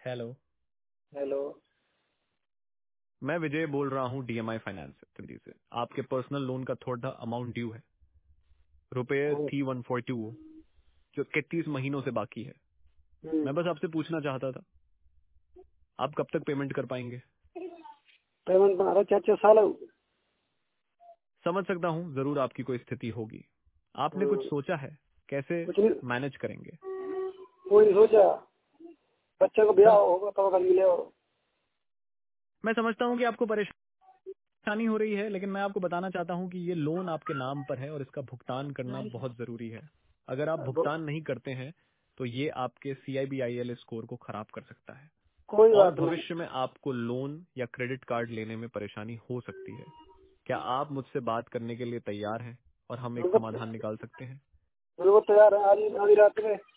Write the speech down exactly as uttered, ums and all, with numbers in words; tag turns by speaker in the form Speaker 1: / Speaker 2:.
Speaker 1: Hello.
Speaker 2: Hello.
Speaker 1: मैं विजय बोल रहा हूँ डीएमआई फाइनेंस दिल्ली से। आपके पर्सनल लोन का थोड़ा अमाउंट ड्यू है, रुपए
Speaker 2: hmm,
Speaker 1: three one four two, जो इकतीस महीनों से बाकी है।
Speaker 2: हम्म,
Speaker 1: मैं बस आपसे पूछना चाहता था, आप कब तक पेमेंट कर पाएंगे?
Speaker 2: पेमेंट बना रहे चार छह साल हो।
Speaker 1: समझ सकता हूँ, जरूर आपकी कोई स्थिति होगी। आपने कुछ
Speaker 2: हम्म,
Speaker 1: सोचा है कैसे
Speaker 2: कुछ नहीं,
Speaker 1: मैनेज करेंगे?
Speaker 2: कोई नहीं सोचा। बच्चे को ब्याह
Speaker 1: सम,
Speaker 2: होगा तब अगर मिले हो।
Speaker 1: मैं समझता हूँ कि आपको परेशानी हो रही है, लेकिन मैं आपको बताना चाहता हूँ कि ये लोन आपके नाम पर है और इसका भुगतान करना बहुत जरूरी है। अगर आप
Speaker 2: ब-
Speaker 1: भुगतान नहीं करते हैं तो ये आपके सीआईबीआईएल स्कोर को खराब कर सकता है
Speaker 2: कोई
Speaker 1: और
Speaker 2: बात नहीं।
Speaker 1: भविष्य में आपको लोन या क्रेडिट कार्ड लेने में परेशानी हो सकती है। क्या आप मुझसे बात करने के लिए तैयार हैं और हम एक
Speaker 2: बिल्कुल
Speaker 1: समाधान निकाल सकते हैं?
Speaker 2: बिल्कुल तैयार है। आज आधी रात में